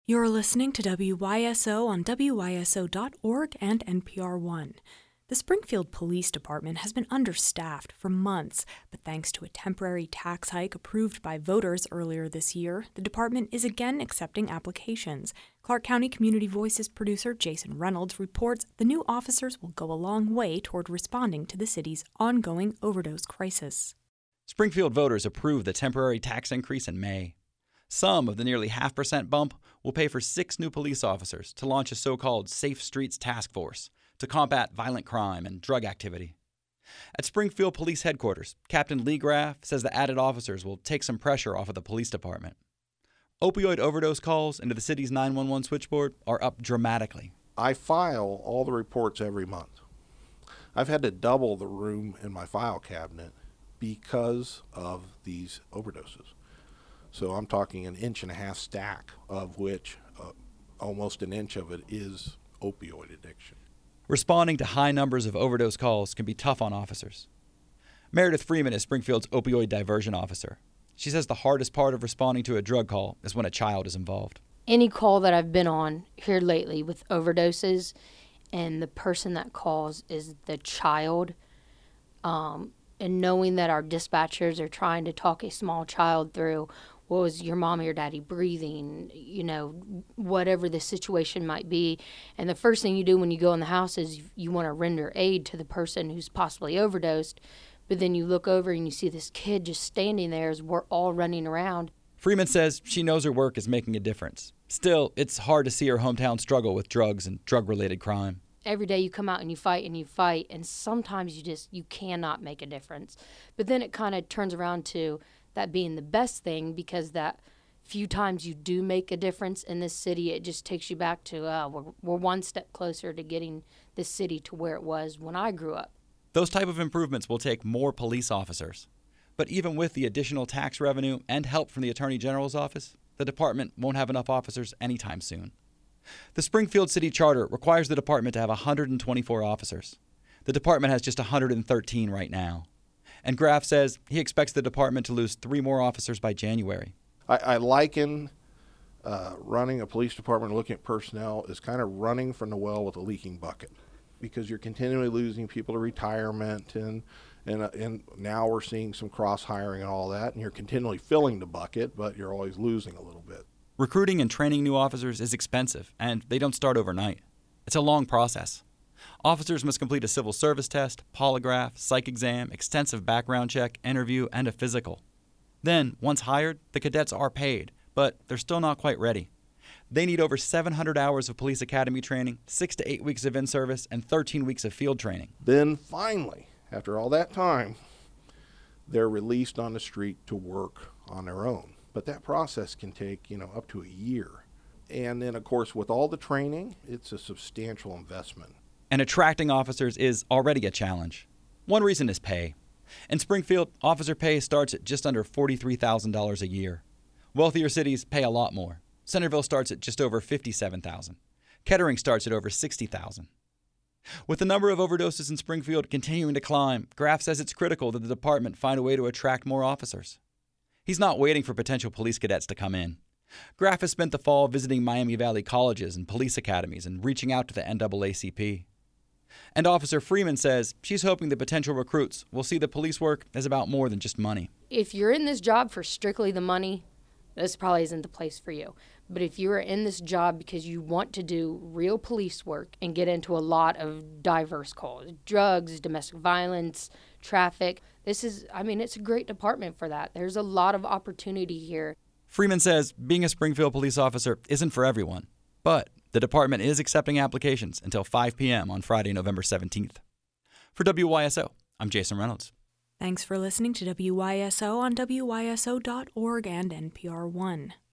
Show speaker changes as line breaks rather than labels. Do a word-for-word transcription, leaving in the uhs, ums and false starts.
You're listening to W Y S O on W Y S O dot org and N P R One. The Springfield Police Department has been understaffed for months, but thanks to a temporary tax hike approved by voters earlier this year, the department is again accepting applications. Clark County Community Voices producer Jason Reynolds reports the new officers will go a long way toward responding to the city's ongoing overdose crisis.
Springfield voters approved the temporary tax increase in May. Some of the nearly half percent bump will pay for six new police officers to launch a so-called Safe Streets Task Force to combat violent crime and drug activity. At Springfield Police Headquarters, Captain Lee Graff says the added officers will take some pressure off of the police department. Opioid overdose calls into the city's nine one one switchboard are up dramatically.
I file all the reports every month. I've had to double the room in my file cabinet because of these overdoses. So I'm talking an inch and a half stack, of which uh, almost an inch of it is opioid addiction.
Responding to high numbers of overdose calls can be tough on officers. Meredith Freeman is Springfield's opioid diversion officer. She says the hardest part of responding to a drug call is when a child is involved.
Any call that I've been on here lately with overdoses and the person that calls is the child, um, and knowing that our dispatchers are trying to talk a small child through, what was your mom or your daddy breathing, you know, whatever the situation might be. And the first thing you do when you go in the house is you want to render aid to the person who's possibly overdosed. But then you look over and you see this kid just standing there as we're all running around.
Freeman says she knows her work is making a difference. Still, it's hard to see her hometown struggle with drugs and drug-related crime.
Every day you come out and you fight and you fight, and sometimes you just, you cannot make a difference. But then it kind of turns around to that being the best thing, because that few times you do make a difference in this city, it just takes you back to, uh, we're, we're one step closer to getting this city to where it was when I grew up.
Those type of improvements will take more police officers. But even with the additional tax revenue and help from the Attorney General's office, the department won't have enough officers anytime soon. The Springfield City Charter requires the department to have one hundred twenty-four officers. The department has just one hundred thirteen right now. And Graff says he expects the department to lose three more officers by January.
I, I liken uh, running a police department, looking at personnel, is kind of running from the well with a leaking bucket, because you're continually losing people to retirement, and and uh, and now we're seeing some cross hiring and all that, and you're continually filling the bucket, but you're always losing a little bit.
Recruiting and training new officers is expensive, and they don't start overnight. It's a long process. Officers must complete a civil service test, polygraph, psych exam, extensive background check, interview, and a physical. Then, once hired, the cadets are paid, but they're still not quite ready. They need over seven hundred hours of police academy training, six to eight weeks of in-service, and thirteen weeks of field training.
Then finally, after all that time, they're released on the street to work on their own. But that process can take, you know, up to a year. And then, of course, with all the training, it's a substantial investment.
And attracting officers is already a challenge. One reason is pay. In Springfield, officer pay starts at just under forty-three thousand dollars a year. Wealthier cities pay a lot more. Centerville starts at just over fifty-seven thousand dollars. Kettering starts at over sixty thousand dollars. With the number of overdoses in Springfield continuing to climb, Graff says it's critical that the department find a way to attract more officers. He's not waiting for potential police cadets to come in. Graff has spent the fall visiting Miami Valley colleges and police academies and reaching out to the N double A C P. And Officer Freeman says she's hoping the potential recruits will see that police work is about more than just money.
If you're in this job for strictly the money, this probably isn't the place for you. But if you are in this job because you want to do real police work and get into a lot of diverse calls, drugs, domestic violence, traffic, this is, I mean, it's a great department for that. There's a lot of opportunity here.
Freeman says being a Springfield police officer isn't for everyone, but the department is accepting applications until five p.m. on Friday, November seventeenth. For W Y S O, I'm Jason Reynolds.
Thanks for listening to W Y S O on W Y S O dot org and N P R One.